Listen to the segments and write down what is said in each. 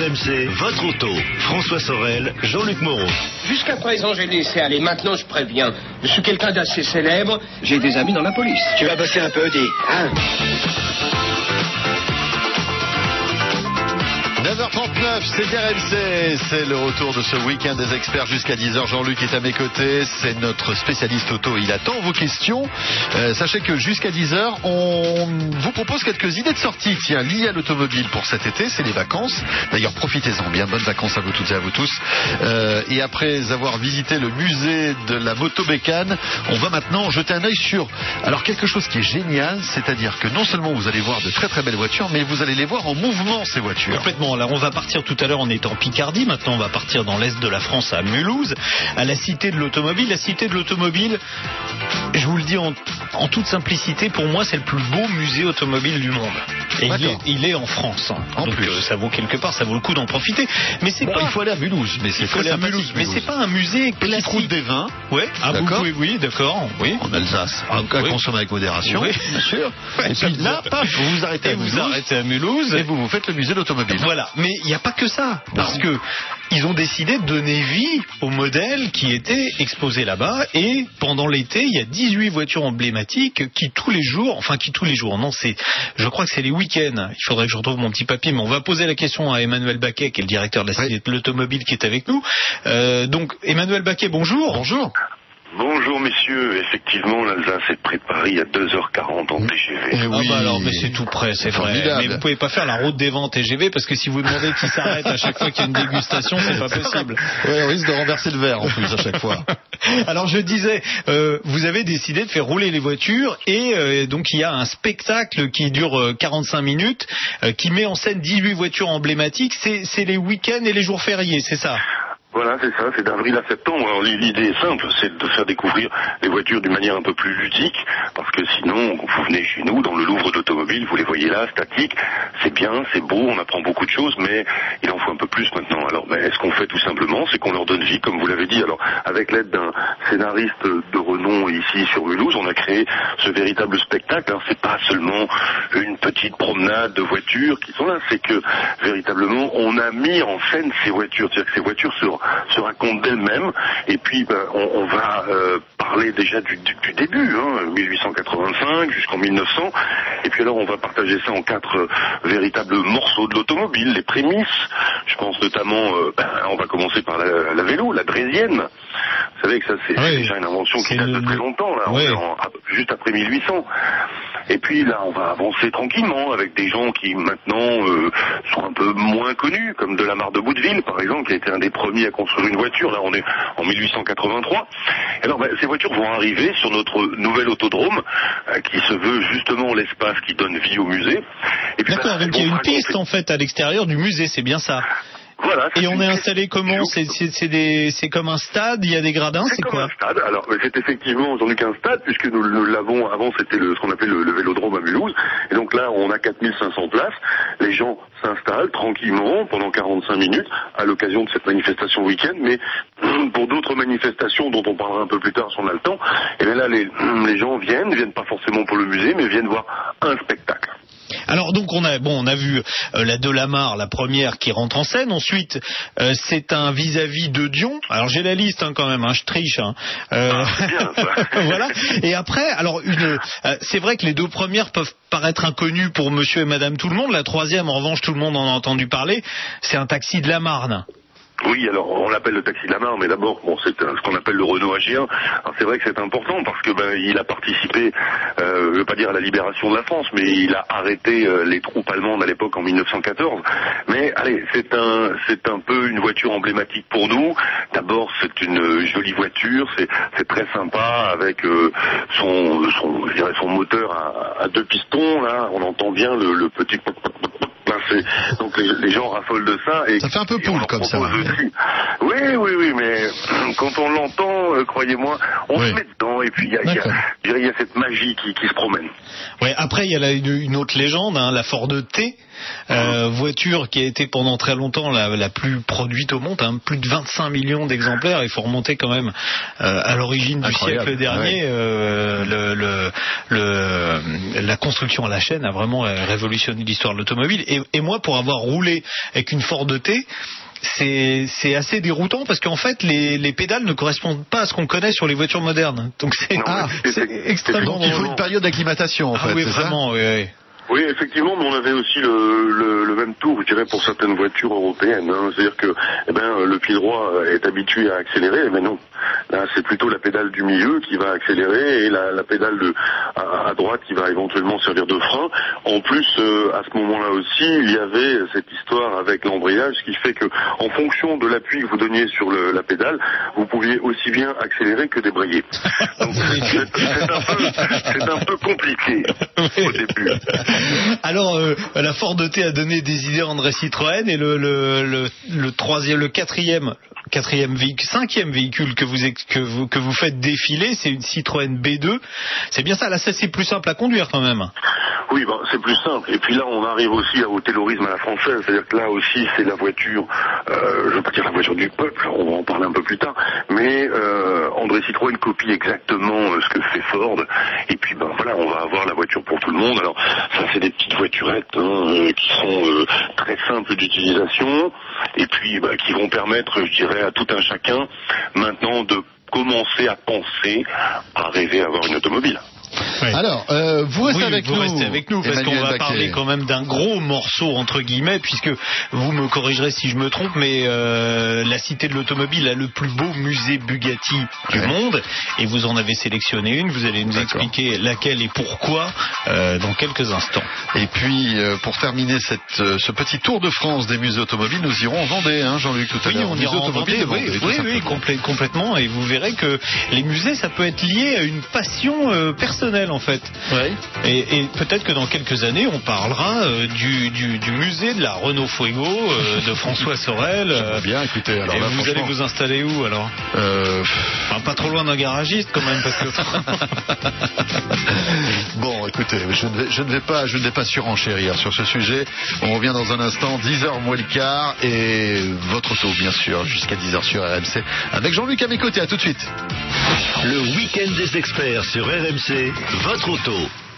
RMC, votre auto. François Sorel, Jean-Luc Moreau. Jusqu'à présent, j'ai laissé aller. Maintenant, je préviens. Je suis quelqu'un d'assez célèbre. J'ai des amis dans la police. Tu vas bosser un peu, dis. Hein? 9h39, c'est RMC, c'est le retour de ce week-end des experts jusqu'à 10h. Jean-Luc est à mes côtés, c'est notre spécialiste auto, il attend vos questions. Sachez que jusqu'à 10h, on vous propose quelques idées de sortie, tiens, liées à l'automobile pour cet été, c'est les vacances. D'ailleurs, profitez-en bien, bonnes vacances à vous toutes et à vous tous. Et après avoir visité le musée de la moto bécane, on va maintenant jeter un œil sur alors quelque chose qui est génial, c'est-à-dire que non seulement vous allez voir de très très belles voitures, mais vous allez les voir en mouvement, ces voitures. Complètement. Alors on va partir tout à l'heure, on est en Picardie, maintenant on va partir dans l'est de la France à Mulhouse, à la Cité de l'Automobile. La Cité de l'Automobile, je vous le dis en toute simplicité, pour moi c'est le plus beau musée automobile du monde. Et il est en France. En donc plus. Ça vaut quelque part, ça vaut le coup d'en profiter. Mais c'est pas. Il faut aller à Mulhouse, mais c'est très sympathique. Mais c'est pas un musée classique. Petite route des vins. Ouais. Ah d'accord. Oui, d'accord. Oui. En Alsace. À consommer avec modération. Oui, bien sûr. Et puis là, paf, vous vous arrêtez à Mulhouse. Et vous faites le musée de l'automobile. Voilà. Mais il n'y a pas que ça. Parce que ils ont décidé de donner vie aux modèles qui étaient exposés là-bas. Et pendant l'été, il y a 18 voitures emblématiques qui tous les jours, non, je crois que c'est les week-ends. Il faudrait que je retrouve mon petit papier, mais on va poser la question à Emmanuel Baquet, qui est le directeur de la Cité de l'Automobile, qui est avec nous. Donc, Emmanuel Baquet, bonjour. Bonjour. Bonjour messieurs, effectivement l'Alsace est près de Paris à 2h40 en TGV. Oui. Ah bah alors, mais c'est tout près, c'est vrai. Mais vous pouvez pas faire la route des vents TGV, parce que si vous demandez qui s'arrête à chaque fois qu'il y a une dégustation, c'est pas possible. Oui, on risque de renverser le verre en plus à chaque fois. Alors je disais, vous avez décidé de faire rouler les voitures et donc il y a un spectacle qui dure 45 minutes, qui met en scène 18 voitures emblématiques. C'est les week-ends et les jours fériés, c'est ça? Voilà, c'est ça, c'est d'avril à septembre. Alors l'idée est simple, c'est de faire découvrir les voitures d'une manière un peu plus ludique, parce que sinon, vous venez chez nous, dans le Louvre d'automobile, vous les voyez là, statiques, c'est bien, c'est beau, on apprend beaucoup de choses, mais il en faut un peu plus maintenant. Alors, ce qu'on fait tout simplement, c'est qu'on leur donne vie, comme vous l'avez dit. Alors, avec l'aide d'un scénariste de renom ici sur Mulhouse, on a créé ce véritable spectacle. Alors, c'est pas seulement une petite promenade de voitures qui sont là, c'est que, véritablement, on a mis en scène ces voitures. C'est-à-dire que ces voitures se racontent d'elles-mêmes, et puis on va parler déjà du début, 1885 jusqu'en 1900, et puis alors on va partager ça en 4 véritables morceaux de l'automobile, les prémices. Je pense notamment, on va commencer par la vélo, la draisienne. Vous savez que ça c'est déjà une invention qui date de très longtemps, là, juste après 1800. Et puis là, on va avancer tranquillement avec des gens qui maintenant sont un peu moins connus, comme Delamare de Bouteville, par exemple, qui a été un des premiers à construire une voiture. Là, on est en 1883. Et alors, ces voitures vont arriver sur notre nouvel autodrome, qui se veut justement l'espace qui donne vie au musée. Et puis, d'accord, donc il y a une piste en fait à l'extérieur du musée, c'est bien ça. Voilà, et on est installé comment? C'est comme un stade, il y a des gradins, c'est quoi? C'est comme un stade. Alors, c'est effectivement aujourd'hui qu'un stade, puisque nous l'avons, avant c'était ce qu'on appelait le vélodrome à Mulhouse. Et donc là, on a 4500 places. Les gens s'installent tranquillement pendant 45 minutes à l'occasion de cette manifestation week-end. Mais pour d'autres manifestations dont on parlera un peu plus tard si on a le temps, et bien là, les gens viennent pas forcément pour le musée, mais viennent voir un spectacle. Alors donc on a vu la Delamare, la première qui rentre en scène. Ensuite c'est un vis-à-vis de Dion. Alors j'ai la liste quand même, je triche. Bien, voilà. Et après, alors c'est vrai que les 2 premières peuvent paraître inconnues pour Monsieur et Madame tout le monde. La troisième, en revanche, tout le monde en a entendu parler. C'est un taxi de la Marne. Oui, alors on l'appelle le taxi de la Marne, mais d'abord, c'est ce qu'on appelle le Renault AG1. Alors c'est vrai que c'est important parce que il a participé, je veux pas dire à la libération de la France, mais il a arrêté les troupes allemandes à l'époque en 1914. Mais allez, c'est un peu une voiture emblématique pour nous. D'abord, c'est une jolie voiture, c'est très sympa avec son moteur à 2 pistons. Là, on entend bien le petit donc les gens raffolent de ça. Et ça fait un peu poule comme ça. Oui, mais quand on l'entend, croyez-moi, on se met dedans. et puis il y a cette magie qui se promène. Ouais, après il y a une autre légende, hein, la Ford T, voiture qui a été pendant très longtemps la plus produite au monde, hein, plus de 25 millions d'exemplaires. Il faut remonter quand même à l'origine du siècle dernier. La construction à la chaîne a vraiment révolutionné l'histoire de l'automobile. Et moi, pour avoir roulé avec une Ford T, c'est assez déroutant parce qu'en fait les pédales ne correspondent pas à ce qu'on connaît sur les voitures modernes. Donc c'est extrêmement. Donc il faut une période d'acclimatation en fait. Oui, c'est vraiment. Ça oui. Oui, effectivement, mais on avait aussi le même tour, je dirais, pour certaines voitures européennes. Hein. C'est-à-dire que le pied droit est habitué à accélérer, mais non. Là, c'est plutôt la pédale du milieu qui va accélérer et la pédale à droite qui va éventuellement servir de frein. En plus, à ce moment-là aussi, il y avait cette histoire avec l'embrayage, ce qui fait que, en fonction de l'appui que vous donniez sur la pédale, vous pouviez aussi bien accélérer que débrayer. Donc, c'est un peu compliqué au début. Alors, la Ford T a donné des idées à André Citroën et cinquième véhicule que vous faites défiler, c'est une Citroën B2. C'est bien ça, là c'est plus simple à conduire quand même. Oui, c'est plus simple. Et puis là, on arrive aussi au taylorisme à la française. C'est-à-dire que là aussi, c'est la voiture, je veux pas dire la voiture du peuple, on va en parler un peu plus tard, mais André Citroën copie exactement ce que fait Ford. Et puis, on va avoir la voiture pour tout le monde. Alors, ça, c'est des petites voiturettes qui sont très simples d'utilisation et puis qui vont permettre, je dirais, à tout un chacun maintenant de commencer à penser à rêver à avoir une automobile. Oui. Alors, vous restez avec nous parce qu'on va parler quand même d'un gros morceau entre guillemets, puisque vous me corrigerez si je me trompe, mais la Cité de l'Automobile a le plus beau musée Bugatti du monde, et vous en avez sélectionné une. Vous allez nous expliquer laquelle et pourquoi dans quelques instants. Et puis, pour terminer ce petit tour de France des musées automobiles, nous irons en Vendée, hein, Jean-Luc, tout à l'heure. On ira en Vendée, oui, complètement. Et vous verrez que les musées, ça peut être lié à une passion personnelle en fait. Ouais. Et peut-être que dans quelques années, on parlera du musée de la Renault Fuego de François Sorel. Bien, écoutez. Alors et là, vous allez vous installer où alors pas trop loin d'un garagiste quand même, parce que. Bon, écoutez, je ne vais pas surenchérir sur ce sujet. On revient dans un instant, 10h moins le quart, et votre auto, bien sûr, jusqu'à 10h sur RMC, avec Jean-Luc à mes côtés. À tout de suite. Le week-end des experts sur RMC, votre auto.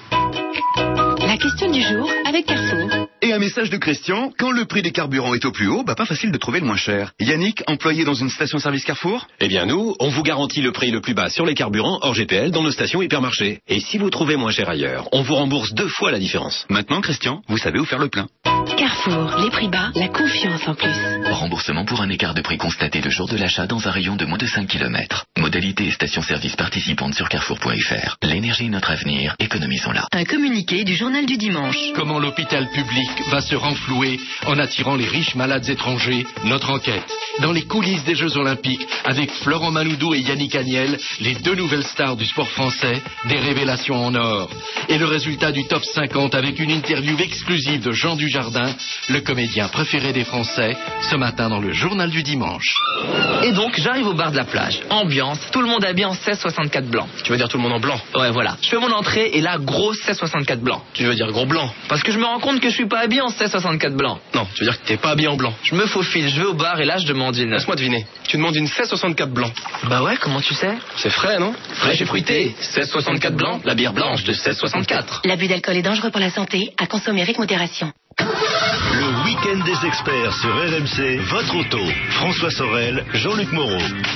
La question du jour avec Carrefour. Et un message de Christian, quand le prix des carburants est au plus haut, pas facile de trouver le moins cher. Yannick, employé dans une station-service Carrefour? Eh bien nous, on vous garantit le prix le plus bas sur les carburants hors GPL dans nos stations hypermarchés. Et si vous trouvez moins cher ailleurs, on vous rembourse 2 fois la différence. Maintenant, Christian, vous savez où faire le plein. Carrefour, les prix bas, la confiance en plus. Remboursement pour un écart de prix constaté le jour de l'achat dans un rayon de moins de 5 km. Modalité et station-service participantes sur carrefour.fr. L'énergie est notre avenir, économisons-la. Un communiqué du journal du dimanche. Comment l'hôpital public va se renflouer en attirant les riches malades étrangers? Notre enquête. Dans les coulisses des Jeux Olympiques, avec Florent Maloudou et Yannick Agnel, les 2 nouvelles stars du sport français, des révélations en or. Et le résultat du top 50 avec une interview exclusive de Jean Dujardin, le comédien préféré des Français, ce matin dans le journal du dimanche. Et donc, j'arrive au bar de la plage. Ambiance, tout le monde habillé en 1664 blanc. Tu veux dire tout le monde en blanc? Ouais, voilà. Je fais mon entrée et là, gros 1664 blanc. Tu veux dire gros blanc? Parce que je me rends compte que je suis pas habillé en 1664 blanc. Non, tu veux dire que t'es pas habillé en blanc. Je me faufile, je vais au bar et là, je demande une... Laisse-moi deviner. Tu demandes une 1664 blanc. Bah ouais, comment tu sais? C'est frais, non? Fraîche et fruitée. 1664 blanc, la bière blanche de 1664. L'abus d'alcool est dangereux pour la santé, à consommer avec modération. Le week-end des experts sur RMC, votre auto. François Sorel, Jean-Luc Moreau.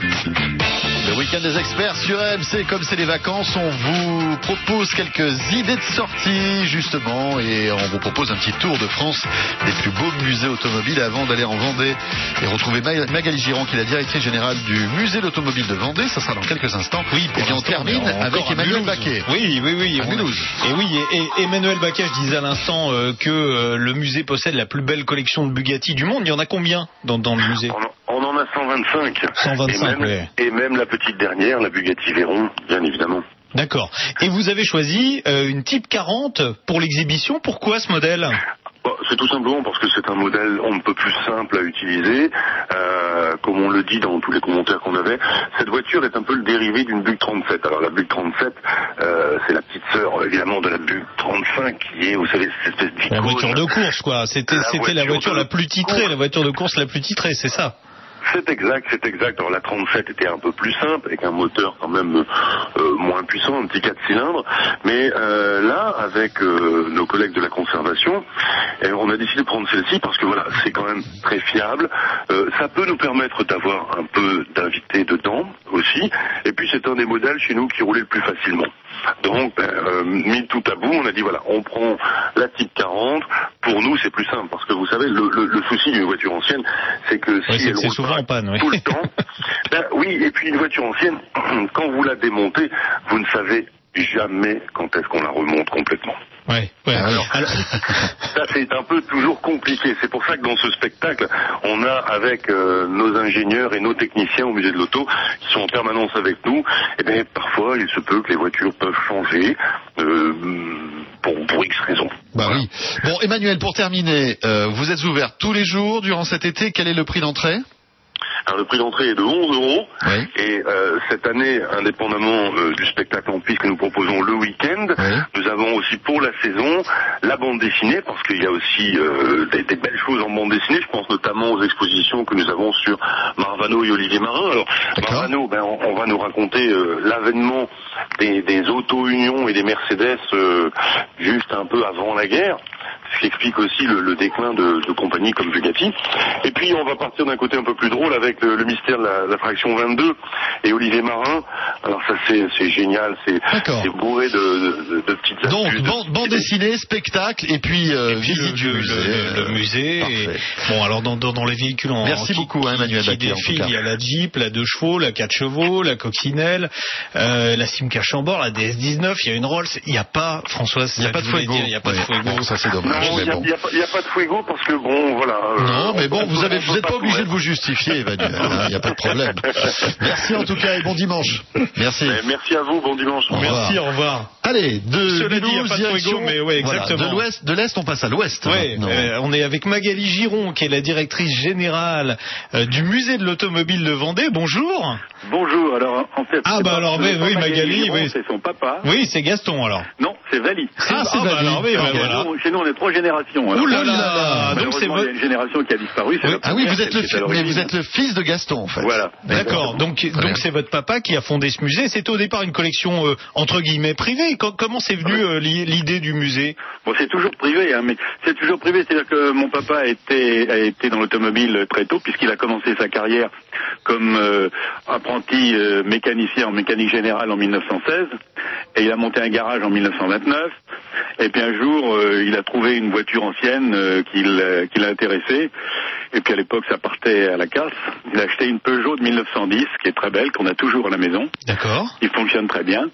Le week-end des experts sur RMC, comme c'est les vacances, on vous propose quelques idées de sortie, justement, et on vous propose un petit tour de France des plus beaux musées automobiles. Avant d'aller en Vendée et retrouver Magali Giron, qui est la directrice générale du musée d'automobile de Vendée, ça sera dans quelques instants. Oui, et puis on termine avec Emmanuel Baquet. Oui. À Mulhouse. Et Emmanuel Baquet, je disais à l'instant que le musée possède la plus belle collection de Bugatti du monde. Il y en a combien dans le musée? On en a 125. 125, et même la petite dernière, la Bugatti Veyron, bien évidemment. D'accord. Et vous avez choisi une Type 40 pour l'exhibition. Pourquoi ce modèle? c'est tout simplement parce que c'est un modèle on ne peut plus simple à utiliser. Comme on le dit dans tous les commentaires qu'on avait, cette voiture est un peu le dérivé d'une Buick 37. Alors la Buick 37, c'est la petite sœur évidemment de la Buick 35 qui est, vous savez, cette espèce d'icône. La voiture de course, quoi. C'était la voiture la plus titrée, la voiture de course la plus titrée, c'est ça. C'est exact. Alors la 37 était un peu plus simple, avec un moteur quand même moins puissant, un petit 4 cylindres. Mais là, avec nos collègues de la conservation, on a décidé de prendre celle-ci parce que voilà, c'est quand même très fiable. Ça peut nous permettre d'avoir un peu d'invités dedans aussi. Et puis c'est un des modèles chez nous qui roulait le plus facilement. Donc, mis tout à bout, on a dit voilà, on prend la Type 40. Pour nous, c'est plus simple parce que vous savez, le souci d'une voiture ancienne, c'est que si elle roule souvent en panne, tout le temps, oui. Et puis une voiture ancienne, quand vous la démontez, vous ne savez jamais quand est-ce qu'on la remonte complètement. Ouais. Alors... Ça, c'est un peu toujours compliqué. C'est pour ça que dans ce spectacle, on a avec nos ingénieurs et nos techniciens au musée de l'auto qui sont en permanence avec nous. Et bien, parfois, il se peut que les voitures peuvent changer pour X raisons. Bah oui. Bon, Emmanuel, pour terminer, vous êtes ouvert tous les jours durant cet été. Quel est le prix d'entrée ? Alors, le prix d'entrée est de 11 €. Oui. Et cette année, indépendamment du spectacle en piste que nous proposons le week-end, nous avons aussi pour la saison la bande dessinée, parce qu'il y a aussi des belles choses en bande dessinée. Je pense notamment aux expositions que nous avons sur Marvano et Olivier Marin. Alors, Marvano, on va nous raconter l'avènement des auto-unions et des Mercedes juste un peu avant la guerre, ce qui explique aussi le déclin de compagnies comme Bugatti. Et puis on va partir d'un côté un peu plus drôle avec le mystère de la fraction 22 et Olivier Marin. Alors ça c'est génial, c'est bourré de petites astuces. Donc bande dessinée, spectacle et puis visite du musée. Le musée. Et, bon alors dans les véhicules beaucoup Emmanuel qui défilent, il y a la Jeep, la 2 chevaux, la 4 chevaux, la Coccinelle, la Simca Chambord, la DS19, il y a une Rolls, il n'y a pas, Françoise, il n'y a pas de Fuego. Il n'y a pas de Fuego. Ça c'est dommage. Non, il n'y a pas de Fuego parce que bon, voilà. Non, mais bon, vous n'êtes pas obligé de vous justifier, Emmanuel. Il n'y a pas de problème. Merci en tout cas et bon dimanche. Merci. Merci à vous, bon dimanche. Merci, au revoir. Allez, de Mulhouse, direction, mais ouais, exactement. Voilà, de l'Est, on passe à l'Ouest. Ouais, on est avec Magali Giron, qui est la directrice générale du musée de l'automobile de Vendée. Bonjour. Bonjour, alors en fait... oui, Magali, Giron, c'est son papa. Oui, c'est Gaston alors. Non, c'est Vali. C'est Vali. Alors, voilà. Chez nous, on est 3 générations. Ouh là là. Donc c'est il y a une génération qui a disparu. Vous êtes le fils de Gaston, en fait. Voilà. D'accord. Donc c'est votre papa qui a fondé ce musée. C'était au départ une collection entre guillemets privée. Comment c'est venu l'idée du musée? Bon, c'est toujours privé, mais c'est toujours privé. C'est-à-dire que mon papa a été dans l'automobile très tôt, puisqu'il a commencé sa carrière comme apprenti mécanicien en mécanique générale en 1916, et il a monté un garage en 1929. Et puis un jour, il a trouvé une voiture ancienne qui l'a intéressé. Et puis à l'époque, ça partait à la casse. Il a acheté une Peugeot de 1910, qui est très belle, qu'on a toujours à la maison. D'accord. Il fonctionne très bien.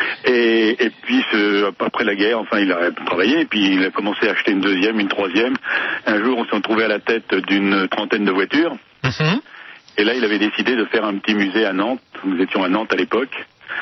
Et puis après la guerre, il a travaillé. Et puis il a commencé à acheter une deuxième, une troisième. Un jour, on s'est retrouvé à la tête d'une trentaine de voitures. Mm-hmm. Et là, il avait décidé de faire un petit musée à Nantes. Nous étions à Nantes à l'époque.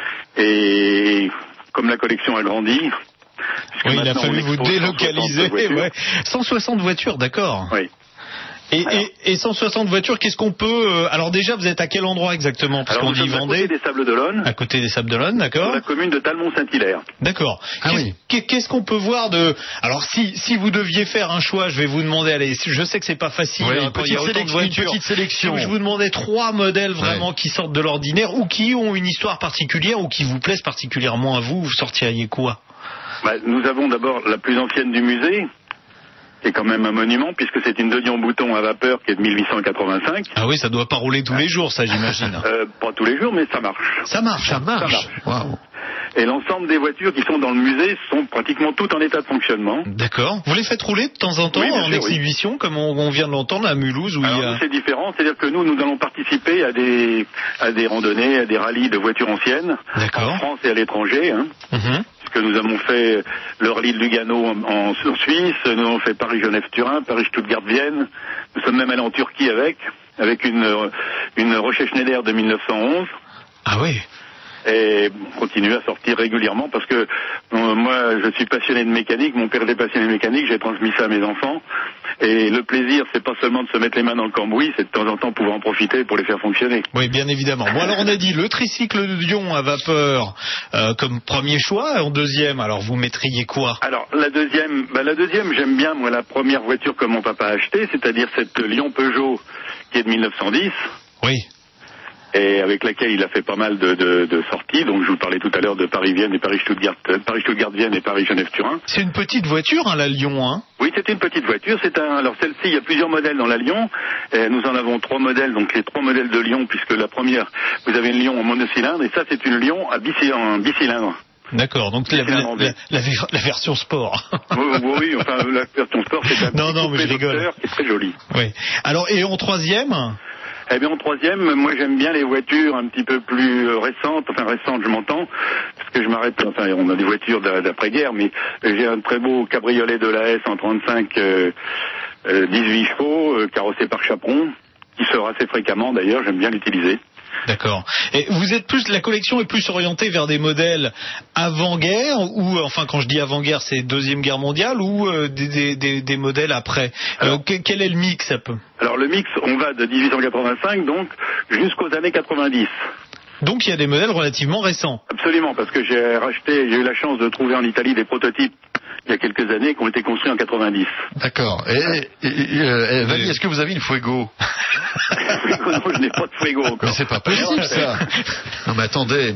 Et comme la collection a grandi... Oui, il a fallu vous délocaliser. 160 voitures, d'accord. Oui. Et 160 voitures, qu'est-ce qu'on peut... Alors déjà, vous êtes à quel endroit exactement? Parce qu'on dit Vendée. À côté des Sables d'Olonne. À côté des Sables d'Olonne, d'accord. Dans la commune de Talmont-Saint-Hilaire. D'accord. Qu'est-ce qu'on peut voir de... Alors si vous deviez faire un choix, je vais vous demander, allez, je sais que c'est pas facile quand il y a autant de voitures. Une petite sélection. Si je vous demandais 3 modèles vraiment qui sortent de l'ordinaire ou qui ont une histoire particulière ou qui vous plaisent particulièrement à vous sortiriez quoi? Nous avons d'abord la plus ancienne du musée, qui est quand même un monument, puisque c'est une Dodion Bouton à vapeur qui est de 1885. Ah oui, ça doit pas rouler tous les jours, ça, j'imagine. Pas tous les jours, mais ça marche. Ça marche. Wow. Et l'ensemble des voitures qui sont dans le musée sont pratiquement toutes en état de fonctionnement. D'accord. Vous les faites rouler de temps en temps en exhibition, comme on vient de l'entendre à Mulhouse où c'est différent, c'est-à-dire que nous allons participer à des randonnées, à des rallyes de voitures anciennes, en France et à l'étranger. Mm-hmm. Que nous avons fait le rallye de Lugano en Suisse, nous avons fait Paris-Genève-Turin, Paris-Stuttgart-Vienne, nous sommes même allés en Turquie avec une Rocher Schneider de 1911. Ah oui. et continuer à sortir régulièrement parce que moi je suis passionné de mécanique, mon père était passionné de mécanique, j'ai transmis ça à mes enfants et le plaisir c'est pas seulement de se mettre les mains dans le cambouis, c'est de temps en temps pouvoir en profiter pour les faire fonctionner. Oui, bien évidemment. Bon, alors on a dit le tricycle de Lyon à vapeur comme premier choix. En deuxième, alors vous mettriez quoi? Alors la deuxième j'aime bien moi la première voiture que mon papa a achetée, c'est-à-dire cette Lyon Peugeot qui est de 1910. Oui. Et avec laquelle il a fait pas mal de sorties. Donc je vous parlais tout à l'heure de Paris-Vienne et Paris-Stuttgart-Vienne et Paris-Genève-Turin. C'est une petite voiture, hein, la Lyon, hein? Oui, c'est une petite voiture. Alors celle-ci, il y a plusieurs modèles dans la Lyon. Nous en avons 3 modèles, donc les 3 modèles de Lyon, puisque la première, vous avez une Lyon en monocylindre, et ça c'est une Lyon en bicylindre. D'accord, donc la version sport. Oui, enfin la version sport, c'est un non, mais je rigole. Qui est très joli. Oui. Alors, et en troisième? Eh bien, en troisième, moi j'aime bien les voitures un petit peu plus récentes, je m'entends, parce que je m'arrête, enfin on a des voitures d'après-guerre, mais j'ai un très beau cabriolet de la S en 35, 18 chevaux, carrossé par Chaperon, qui sort assez fréquemment d'ailleurs, j'aime bien l'utiliser. D'accord. Et vous êtes la collection est plus orientée vers des modèles avant-guerre ou, enfin, quand je dis avant-guerre, c'est Deuxième Guerre mondiale ou des modèles après. Alors, quel est le mix un peu? Alors le mix, on va de 1885 donc jusqu'aux années 90. Donc il y a des modèles relativement récents. Absolument, parce que j'ai eu la chance de trouver en Italie des prototypes il y a quelques années qui ont été construits en 90. D'accord. Valérie, est-ce que vous avez une Fuego? Non, je n'ai pas de Fuego encore. Mais c'est pas possible ça. Non mais attendez,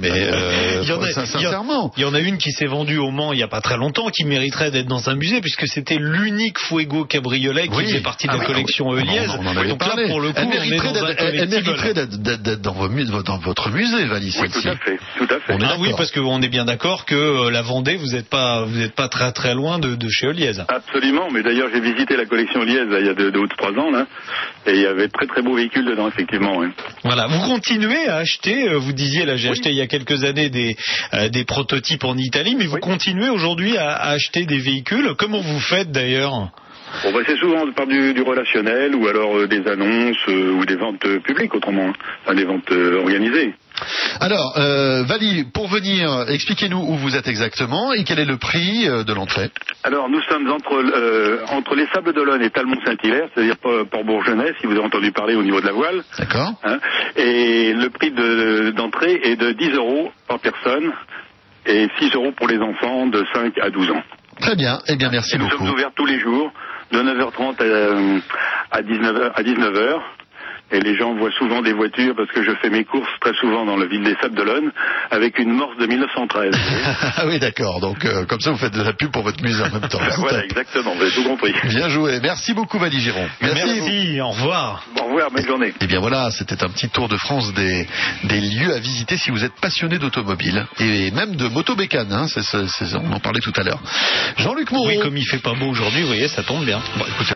sincèrement. Il y en a une qui s'est vendue au Mans il y a pas très longtemps qui mériterait d'être dans un musée puisque c'était l'unique Fuego cabriolet qui faisait partie de la collection Eliez. On en avait parlé. Là, pour le coup, elle mériterait d'être dans votre musée, Valérie. Oui, tout à fait. Oui, parce qu'on est bien d'accord que la Vendée, vous n'êtes pas très très loin de chez Eliez. Absolument, mais d'ailleurs j'ai visité la collection Eliez il y a 2 ou 3 ans là, et il y avait de très très beaux véhicules dedans effectivement. Oui. Voilà, vous continuez à acheter, vous disiez là j'ai acheté il y a quelques années des prototypes en Italie, mais vous continuez aujourd'hui à acheter des véhicules. Comment vous faites d'ailleurs? Bon, c'est souvent par du relationnel ou alors des annonces ou des ventes publiques autrement, enfin des ventes organisées. Alors, Vali, pour venir, expliquez-nous où vous êtes exactement et quel est le prix de l'entrée. Alors, nous sommes entre les Sables d'Olonne et Talmont-Saint-Hilaire, c'est-à-dire Port-Bourgenais, si vous avez entendu parler au niveau de la voile. D'accord. Et le prix d'entrée est de 10 € par personne et 6 € pour les enfants de 5 à 12 ans. Très bien, eh bien merci beaucoup. Nous sommes ouverts tous les jours, de 9h30 à 19h. Et les gens voient souvent des voitures parce que je fais mes courses très souvent dans la ville des Sables d'Olonne avec une Morse de 1913. Ah oui, d'accord. Donc comme ça, vous faites de la pub pour votre musée en même temps. Voilà, exactement. Vous avez tout compris. Bien joué. Merci beaucoup, Valérie Giron. Merci. Au revoir. Au revoir. Bonne journée. Et bien voilà, c'était un petit tour de France des lieux à visiter si vous êtes passionné d'automobile et même de motobécane. Hein, on en parlait tout à l'heure. Jean-Luc Moreau. Oui, comme il fait pas beau aujourd'hui, vous voyez, ça tombe bien. Bon, écoutez,